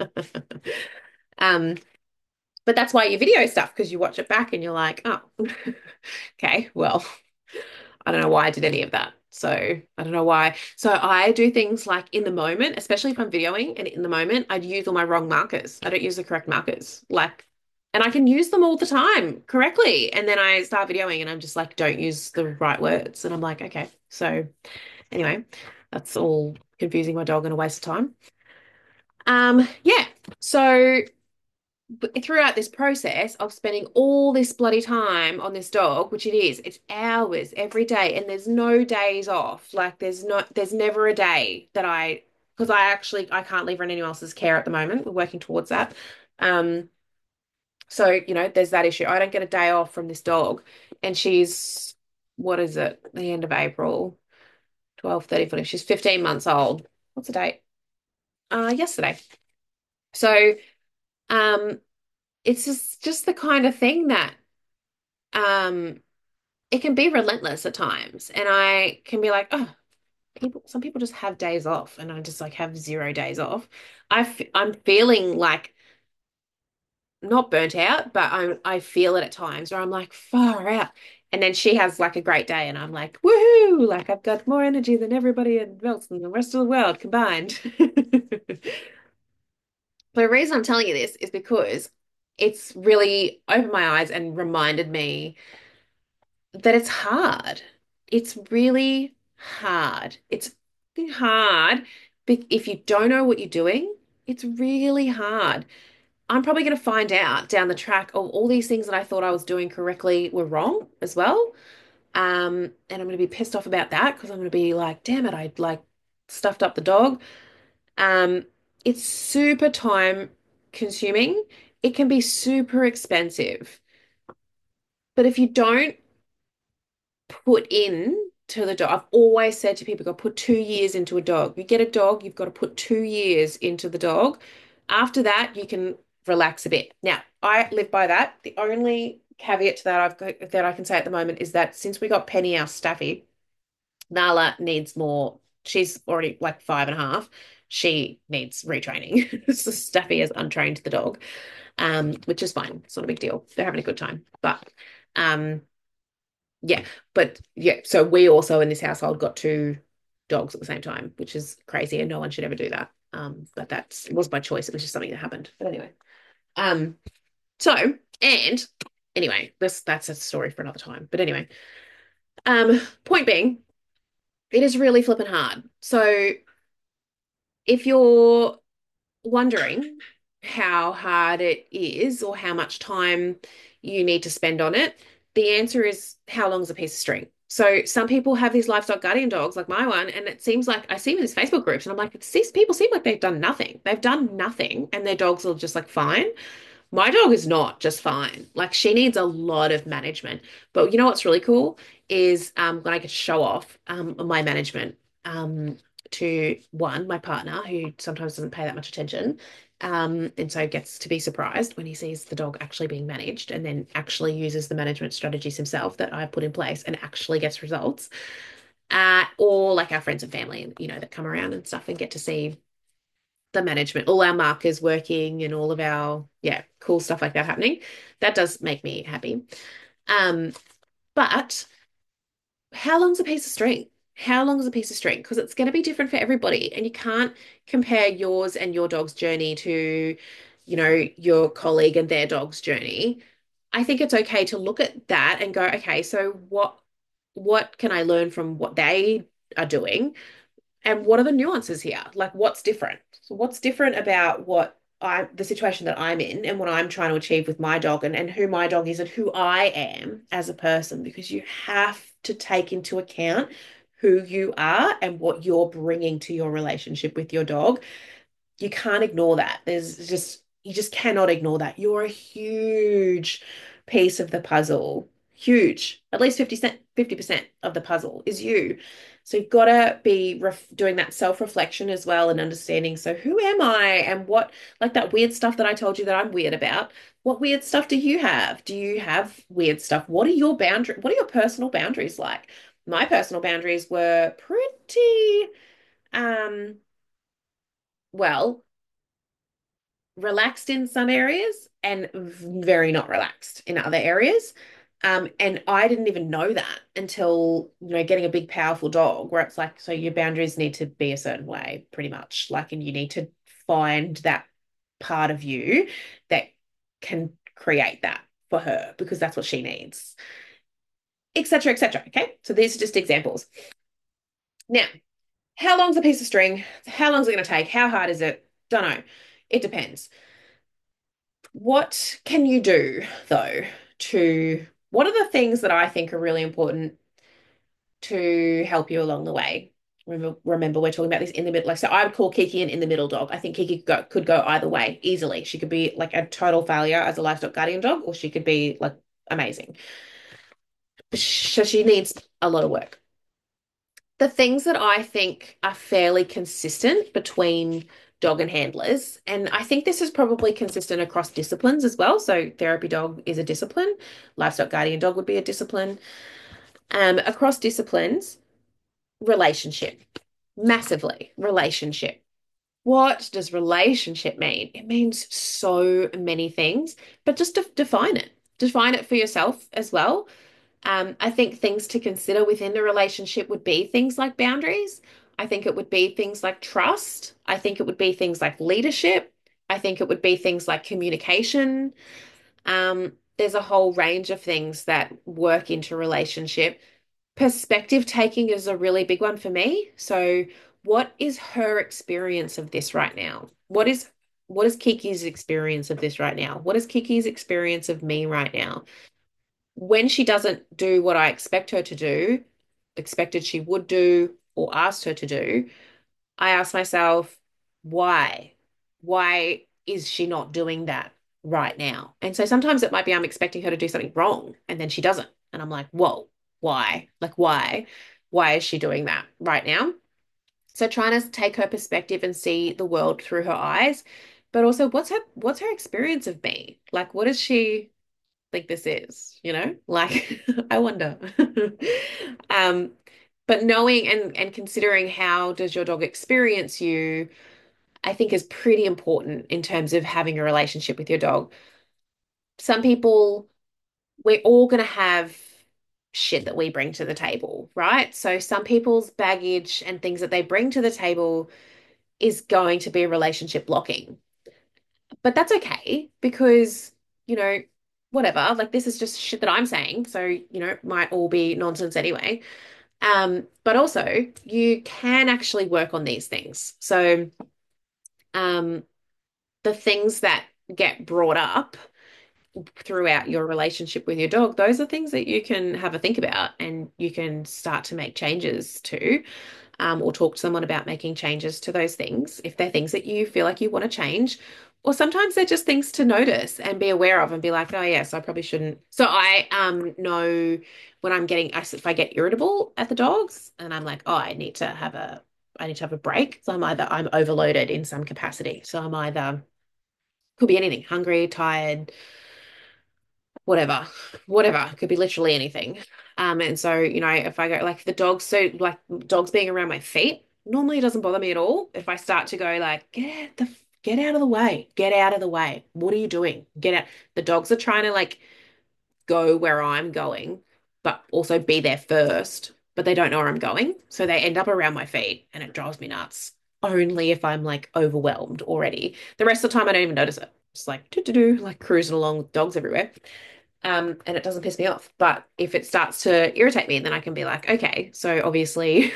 Um, but that's why you video stuff because you watch it back and you're like, oh, okay, well, I don't know why I did any of that. So I don't know why. So I do things like in the moment, especially if I'm videoing and in the moment, I'd use all my wrong markers. I don't use the correct markers. Like, and I can use them all the time correctly. And then I start videoing and I'm just like, don't use the right words. And I'm like, okay. So anyway, that's all confusing my dog and a waste of time. Um, yeah. So throughout this process of spending all this bloody time on this dog, which it is, it's hours every day, and there's no days off. Like there's not, there's never a day that I, because I actually I can't leave her in anyone else's care at the moment. We're working towards that. Um, so you know, there's that issue. I don't get a day off from this dog, and she's what is it? The end of April, twelve, thirteen, fourteen. She's fifteen months old. What's the date? Uh, yesterday. So, um, it's just just the kind of thing that um it can be relentless at times and I can be like, oh, people some people just have days off and I just like have zero days off. I f I'm feeling like not burnt out, but I'm I feel it at times where I'm like far out. And then she has like a great day and I'm like, woohoo, like I've got more energy than everybody else in the rest of the world combined. The reason I'm telling you this is because it's really opened my eyes and reminded me that it's hard. It's really hard. It's hard if you don't know what you're doing. It's really hard. I'm probably going to find out down the track of all these things that I thought I was doing correctly were wrong as well. Um, and I'm going to be pissed off about that because I'm going to be like, damn it, I like stuffed up the dog. Um, it's super time consuming. It can be super expensive. But if you don't put in to the dog. I've always said to people, go put two years into a dog. You get a dog, you've got to put two years into the dog. After that, you can relax a bit. Now, I live by that. The only caveat to that I've got that I can say at the moment is that since we got Penny, our staffy, Nala needs more. She's already like five and a half. She needs retraining. So Staffy has untrained the dog, um, which is fine. It's not a big deal. They're having a good time. But um, yeah, but yeah, so we also in this household got two dogs at the same time, which is crazy, and no one should ever do that. Um, but that's it was by choice. It was just something that happened. But anyway, um, so and anyway, this that's a story for another time. But anyway, um, point being, it is really flipping hard. So if you're wondering how hard it is or how much time you need to spend on it, the answer is how long is a piece of string? So some people have these livestock guardian dogs like my one, and it seems like I see them in these Facebook groups, and I'm like, these people seem like they've done nothing. They've done nothing, and their dogs are just like fine. My dog is not just fine. Like she needs a lot of management. But you know what's really cool is um, when I get to show off um, my management um, to one, my partner, who sometimes doesn't pay that much attention, um, and so gets to be surprised when he sees the dog actually being managed and then actually uses the management strategies himself that I put in place and actually gets results. Uh, or like our friends and family, you know, that come around and stuff and get to see the management, all our markers working and all of our, yeah, cool stuff like that happening. That does make me happy. Um, but how long's a piece of string? How long is a piece of string? Because it's going to be different for everybody. And you can't compare yours and your dog's journey to, you know, your colleague and their dog's journey. I think it's okay to look at that and go, okay, so what what can I learn from what they are doing? And what are the nuances here? Like what's different? So what's different about what I the situation that I'm in and what I'm trying to achieve with my dog and, and who my dog is and who I am as a person, because you have to take into account who you are and what you're bringing to your relationship with your dog. You can't ignore that. There's just, you just cannot ignore that. You're a huge piece of the puzzle. Huge. At least fifty percent, fifty percent of the puzzle is you. So you've got to be ref doing that self-reflection as well and understanding. So who am I and what, like that weird stuff that I told you that I'm weird about. What weird stuff do you have? Do you have weird stuff? What are your boundaries? What are your personal boundaries like? My personal boundaries were pretty, um, well, relaxed in some areas and very not relaxed in other areas. Um, and I didn't even know that until, you know, getting a big, powerful dog where it's like, so your boundaries need to be a certain way, pretty much. Like, and you need to find that part of you that can create that for her because that's what she needs, et cetera, et cetera. Okay. So these are just examples. Now, how long's a piece of string? How long is it going to take? How hard is it? Don't know. It depends. What can you do, though, to what are the things that I think are really important to help you along the way? Remember, remember we're talking about this in the middle. Like, so I would call Kiki an in the middle dog. I think Kiki could go, could go either way easily. She could be like a total failure as a livestock guardian dog, or she could be like amazing. So she needs a lot of work. The things that I think are fairly consistent between dog and handlers, and I think this is probably consistent across disciplines as well. So therapy dog is a discipline, livestock guardian dog would be a discipline. Um, across disciplines, relationship, massively relationship. What does relationship mean? It means so many things, but just to define it. Define it for yourself as well. Um, I think things to consider within a relationship would be things like boundaries. I think it would be things like trust. I think it would be things like leadership. I think it would be things like communication. Um, there's a whole range of things that work into relationship. Perspective taking is a really big one for me. So, what is her experience of this right now? What is what is Kiki's experience of this right now? What is Kiki's experience of me right now? When she doesn't do what I expect her to do, expected she would do, or asked her to do, I ask myself, why? Why is she not doing that right now? And so sometimes it might be I'm expecting her to do something wrong and then she doesn't. And I'm like, whoa, why? Like, why? Why is she doing that right now? So trying to take her perspective and see the world through her eyes, but also what's her what's her experience of me? Like, what does she think this is, you know? Like, I wonder. Um, but knowing and and considering how does your dog experience you, I think is pretty important in terms of having a relationship with your dog. Some people, we're all going to have shit that we bring to the table, right? So some people's baggage and things that they bring to the table is going to be relationship blocking. But that's okay because, you know, whatever, like this is just shit that I'm saying. So, you know, it might all be nonsense anyway. Um, but also you can actually work on these things. So, um, the things that get brought up throughout your relationship with your dog, those are things that you can have a think about and you can start to make changes to, um, or talk to someone about making changes to those things if they're things that you feel like you want to change. Or sometimes they're just things to notice and be aware of and be like, oh, yes, I probably shouldn't. So I um know when I'm getting, if I get irritable at the dogs and I'm like, oh, I need to have a, I need to have a break. So I'm either, I'm overloaded in some capacity. So I'm either, could be anything, hungry, tired, whatever, whatever. It could be literally anything. Um, and so, you know, if I go like the dogs, so like dogs being around my feet, normally it doesn't bother me at all. If I start to go like, get the get out of the way, get out of the way. What are you doing? Get out. The dogs are trying to like go where I'm going, but also be there first, but they don't know where I'm going. So they end up around my feet and it drives me nuts. Only if I'm like overwhelmed already. The rest of the time I don't even notice it. It's like do do do, like cruising along with dogs everywhere. Um, and it doesn't piss me off. But if it starts to irritate me, then I can be like, okay, so obviously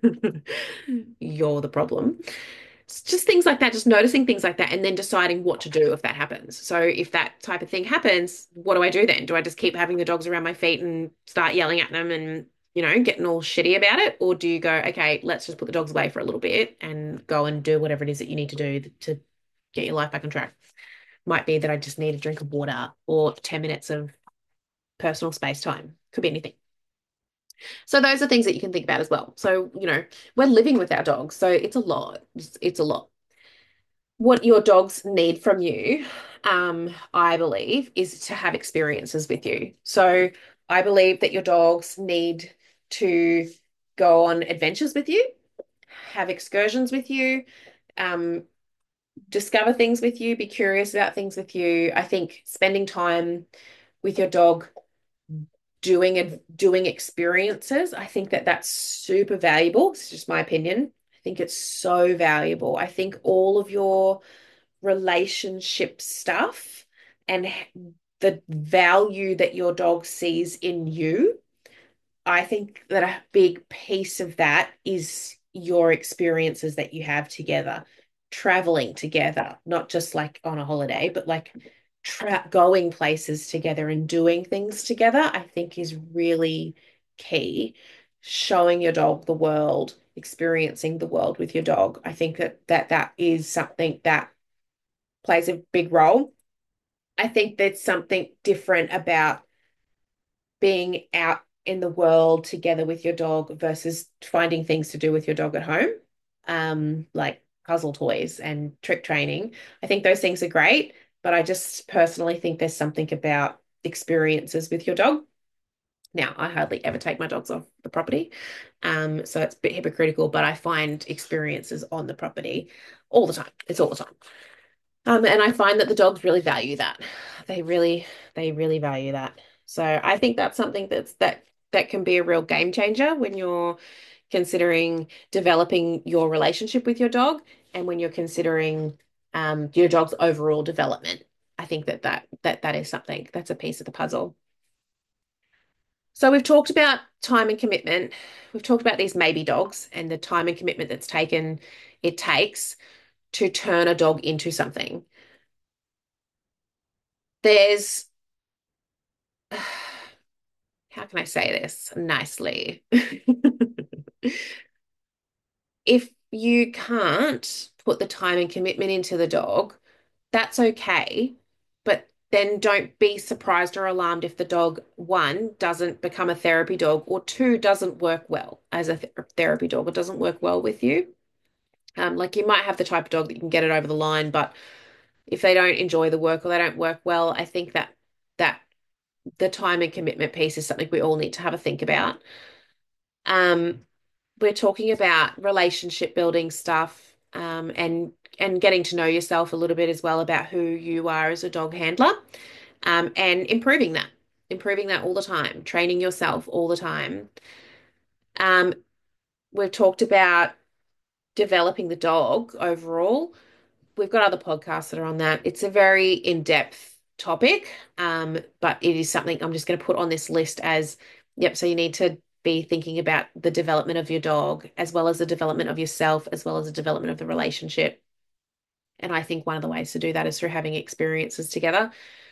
you're the problem. It's just things like that, just noticing things like that, and then deciding what to do if that happens. So if that type of thing happens, what do I do then? Do I just keep having the dogs around my feet and start yelling at them and you know, getting all shitty about it? Or do you go, okay, let's just put the dogs away for a little bit and go and do whatever it is that you need to do to get your life back on track? Might be that I just need a drink of water or ten minutes of personal space time. Could be anything. So those are things that you can think about as well. So, you know, we're living with our dogs, so it's a lot. It's, it's a lot. What your dogs need from you, um, I believe, is to have experiences with you. So I believe that your dogs need to go on adventures with you, have excursions with you, um, discover things with you, be curious about things with you. I think spending time with your dog doing doing experiences, I think that that's super valuable. It's just my opinion. I think it's so valuable. I think all of your relationship stuff and the value that your dog sees in you, I think that a big piece of that is your experiences that you have together, traveling together, not just like on a holiday, but like tra going places together and doing things together, I think is really key. Showing your dog the world, experiencing the world with your dog. I think that that that is something that plays a big role. I think there's something different about being out in the world together with your dog versus finding things to do with your dog at home, um, like puzzle toys and trick training. I think those things are great, but I just personally think there's something about experiences with your dog. Now, I hardly ever take my dogs off the property, um, so it's a bit hypocritical, but I find experiences on the property all the time. It's all the time. Um, and I find that the dogs really value that. They really, they really value that. So I think that's something that's that that can be a real game changer when you're considering developing your relationship with your dog and when you're considering um, your dog's overall development. I think that that that that is something that's a piece of the puzzle. So we've talked about time and commitment. We've talked about these maybe dogs and the time and commitment that's taken it takes to turn a dog into something. There's how can I say this nicely? If you can't put the time and commitment into the dog, that's okay. But then don't be surprised or alarmed if the dog, one, doesn't become a therapy dog, or two, doesn't work well as a th therapy dog or doesn't work well with you. Um, like you might have the type of dog that you can get it over the line, but if they don't enjoy the work or they don't work well, I think that that the time and commitment piece is something we all need to have a think about. Um, we're talking about relationship building stuff, um, and and getting to know yourself a little bit as well about who you are as a dog handler, um, and improving that, improving that all the time, training yourself all the time. Um, we've talked about developing the dog overall. We've got other podcasts that are on that. It's a very in-depth topic, um, but it is something I'm just going to put on this list as, yep, so you need to be thinking about the development of your dog as well as the development of yourself, as well as the development of the relationship. And I think one of the ways to do that is through having experiences together.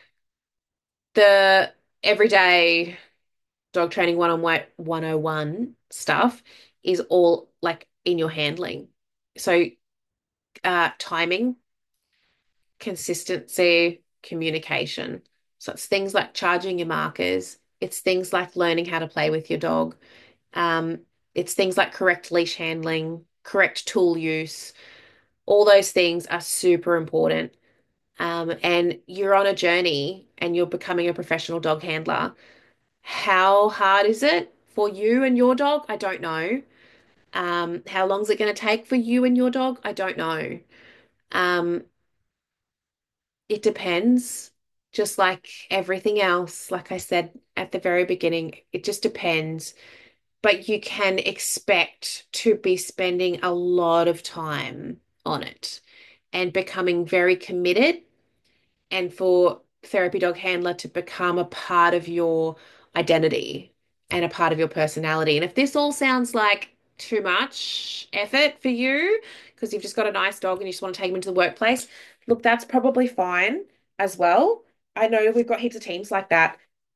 The everyday dog training one-on-one one oh one stuff is all like in your handling. So uh, timing, consistency, communication. So it's things like charging your markers. It's things like learning how to play with your dog. Um, it's things like correct leash handling, correct tool use. All those things are super important. Um, and you're on a journey and you're becoming a professional dog handler. How hard is it for you and your dog? I don't know. Um, how long is it going to take for you and your dog? I don't know. Um, It depends, just like everything else. Like I said at the very beginning, it just depends. But you can expect to be spending a lot of time on it and becoming very committed, and for therapy dog handler to become a part of your identity and a part of your personality. And if this all sounds like too much effort for you because you've just got a nice dog and you just want to take him into the workplace, look, that's probably fine as well. I know we've got heaps of teams like that.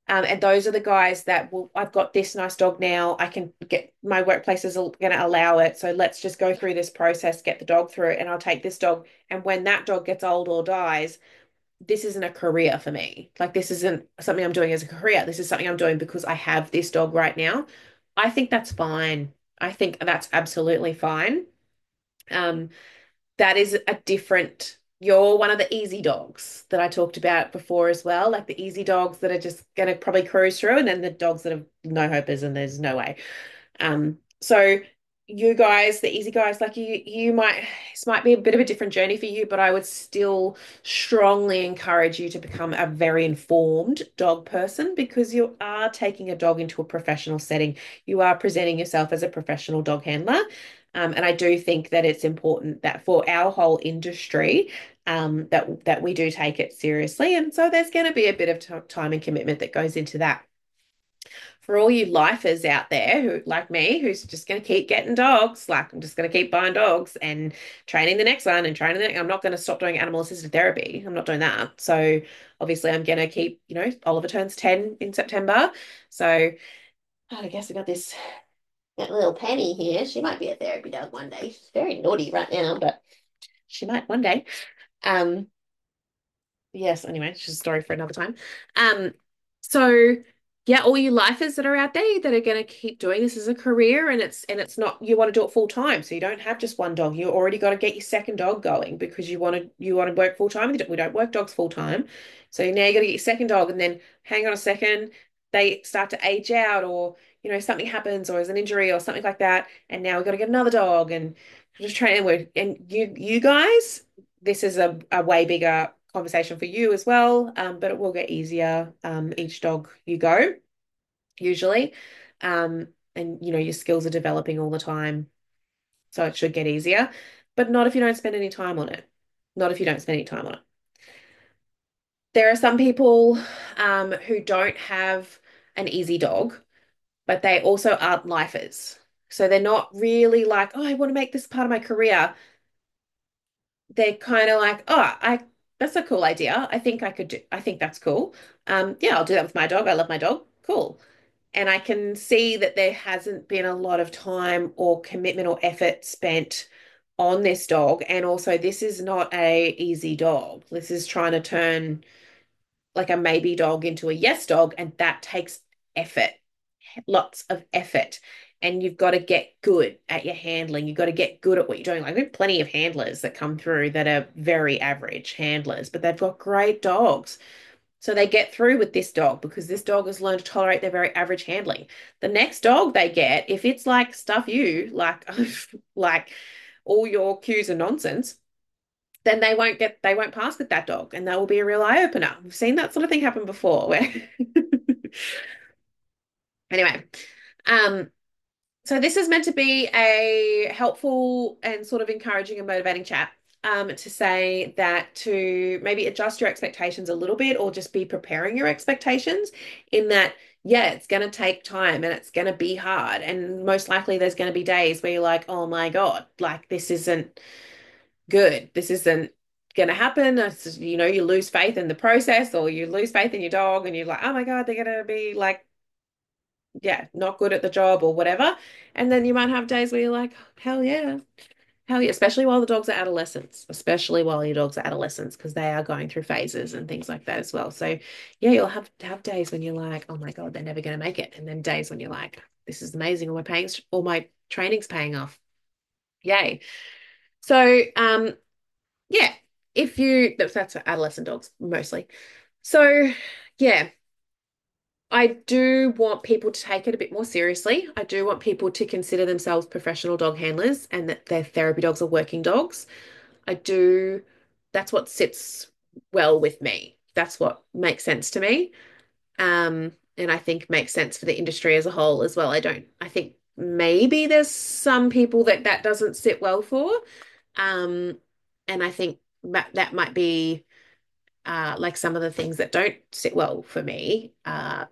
Um, and those are the guys that, well, I've got this nice dog now. I can get my workplace is going to allow it. So let's just go through this process, get the dog through it, and I'll take this dog. And when that dog gets old or dies, this isn't a career for me. Like, this isn't something I'm doing as a career. This is something I'm doing because I have this dog right now. I think that's fine. I think that's absolutely fine. Um, that is a different, you're one of the easy dogs that I talked about before as well, like the easy dogs that are just going to probably cruise through, and then the dogs that have no hopers and there's no way. Um, so you guys, the easy guys, like you, you might, this might be a bit of a different journey for you, but I would still strongly encourage you to become a very informed dog person because you are taking a dog into a professional setting. You are presenting yourself as a professional dog handler. Um, and I do think that it's important that for our whole industry, um, that that we do take it seriously. And so there's going to be a bit of time and commitment that goes into that. For all you lifers out there who, like me, who's just going to keep getting dogs, like I'm just going to keep buying dogs and training the next one and training the next, I'm not going to stop doing animal assisted therapy. I'm not doing that. So obviously I'm going to keep, you know, Oliver turns ten in September. So I guess I got this that little Penny here. She might be a therapy dog one day. She's very naughty right now, but she might one day. Um, yes, anyway, it's just a story for another time. Um, so yeah, all you lifers that are out there that are going to keep doing this as a career, and it's and it's not, you want to do it full time, so you don't have just one dog. You already got to get your second dog going because you want to you want to work full time. We don't work dogs full time, so now you got to get your second dog, and then hang on a second, they start to age out, or you know something happens, or there's an injury or something like that, and now we've got to get another dog, and just trying to work. And you you guys, this is a, a way bigger conversation for you as well, um, but it will get easier um, each dog you go, usually. Um, and, you know, your skills are developing all the time, so it should get easier, but not if you don't spend any time on it. Not if you don't spend any time on it. There are some people um, who don't have an easy dog, but they also aren't lifers. So they're not really like, oh, I want to make this part of my career. They're kind of like, oh, I that's a cool idea. I think I could do, I think that's cool. Um, yeah, I'll do that with my dog. I love my dog. Cool. And I can see that there hasn't been a lot of time or commitment or effort spent on this dog. And also, this is not a easy dog. This is trying to turn like a maybe dog into a yes dog, and that takes effort, lots of effort. And you've got to get good at your handling. You've got to get good at what you're doing. Like, there's plenty of handlers that come through that are very average handlers, but they've got great dogs. So they get through with this dog because this dog has learned to tolerate their very average handling. The next dog they get, if it's like stuff you, like like all your cues are nonsense, then they won't get they won't pass with that dog, and that will be a real eye opener. We've seen that sort of thing happen before where anyway, um, so this is meant to be a helpful and sort of encouraging and motivating chat. Um, to say that to maybe adjust your expectations a little bit or just be preparing your expectations in that, yeah, it's going to take time and it's going to be hard. And most likely there's going to be days where you're like, oh my God, like this isn't good. This isn't going to happen. It's, you know, you lose faith in the process or you lose faith in your dog and you're like, oh my God, they're going to be like, yeah, not good at the job or whatever. And then you might have days where you're like, hell yeah, hell yeah, especially while the dogs are adolescents, especially while your dogs are adolescents, because they are going through phases and things like that as well. So yeah, you'll have have days when you're like, oh my God, they're never going to make it. And then days when you're like, this is amazing. All my paying, all my training's paying off. Yay. So um, yeah, if you that's, that's for adolescent dogs mostly. So yeah, I do want people to take it a bit more seriously. I do want people to consider themselves professional dog handlers and that their therapy dogs are working dogs. I do, that's what sits well with me. That's what makes sense to me. Um, and I think makes sense for the industry as a whole as well. I don't, I think maybe there's some people that that doesn't sit well for. Um, and I think that that might be uh, like some of the things that don't sit well for me. Uh,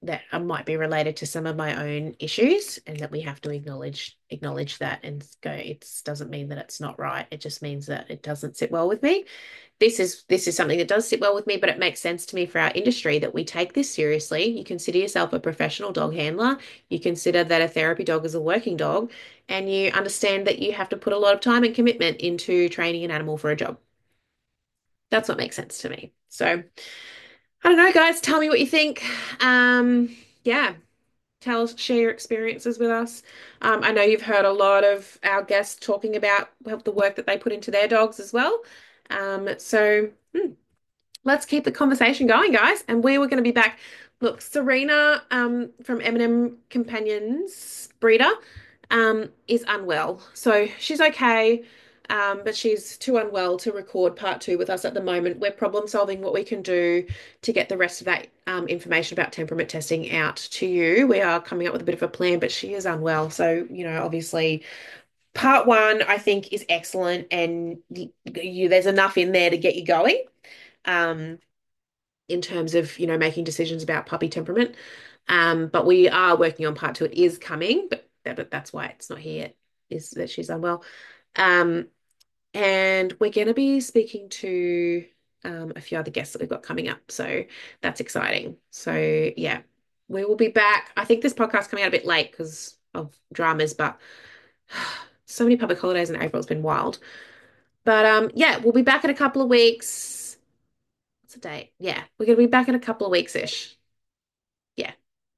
that uh, might be related to some of my own issues, and that we have to acknowledge acknowledge that and go, it doesn't mean that it's not right. It just means that it doesn't sit well with me. This is this is something that does sit well with me, but it makes sense to me for our industry that we take this seriously. You consider yourself a professional dog handler. You consider that a therapy dog is a working dog, and you understand that you have to put a lot of time and commitment into training an animal for a job. That's what makes sense to me. So I don't know, guys, tell me what you think. Um, yeah, tell us, share your experiences with us. Um, I know you've heard a lot of our guests talking about the work that they put into their dogs as well. Um, so hmm, let's keep the conversation going, guys. And we were going to be back. Look, Serena um, from M and M Companions breeder um, is unwell. So she's okay, um, but she's too unwell to record part two with us at the moment. We're problem solving what we can do to get the rest of that um, information about temperament testing out to you. We are coming up with a bit of a plan, but she is unwell. So, you know, obviously part one, I think, is excellent, and you, there's enough in there to get you going. Um, in terms of, you know, making decisions about puppy temperament. Um, but we are working on part two. It is coming, but, but that's why it's not here yet, is that she's unwell. Um, and we're going to be speaking to um, a few other guests that we've got coming up. So that's exciting. So yeah, we will be back. I think this podcast coming out a bit late because of dramas, but so many public holidays in April. It's been wild. But um, yeah, we'll be back in a couple of weeks. What's the date? Yeah, we're going to be back in a couple of weeks-ish. Yeah.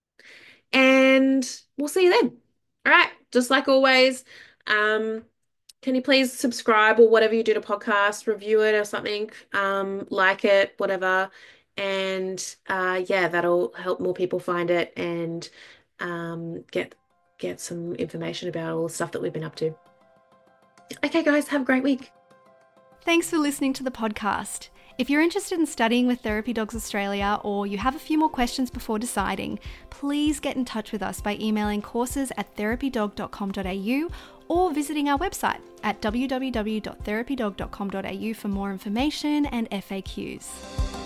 And we'll see you then. All right. Just like always, um, can you please subscribe or whatever you do to podcast, review it or something, um, like it, whatever. And uh, yeah, that'll help more people find it and um, get get some information about all the stuff that we've been up to. Okay, guys, have a great week. Thanks for listening to the podcast. If you're interested in studying with Therapy Dogs Australia, or you have a few more questions before deciding, please get in touch with us by emailing courses at therapy dog dot com dot a u or visiting our website at w w w dot therapy dog dot com dot a u for more information and F A Qs.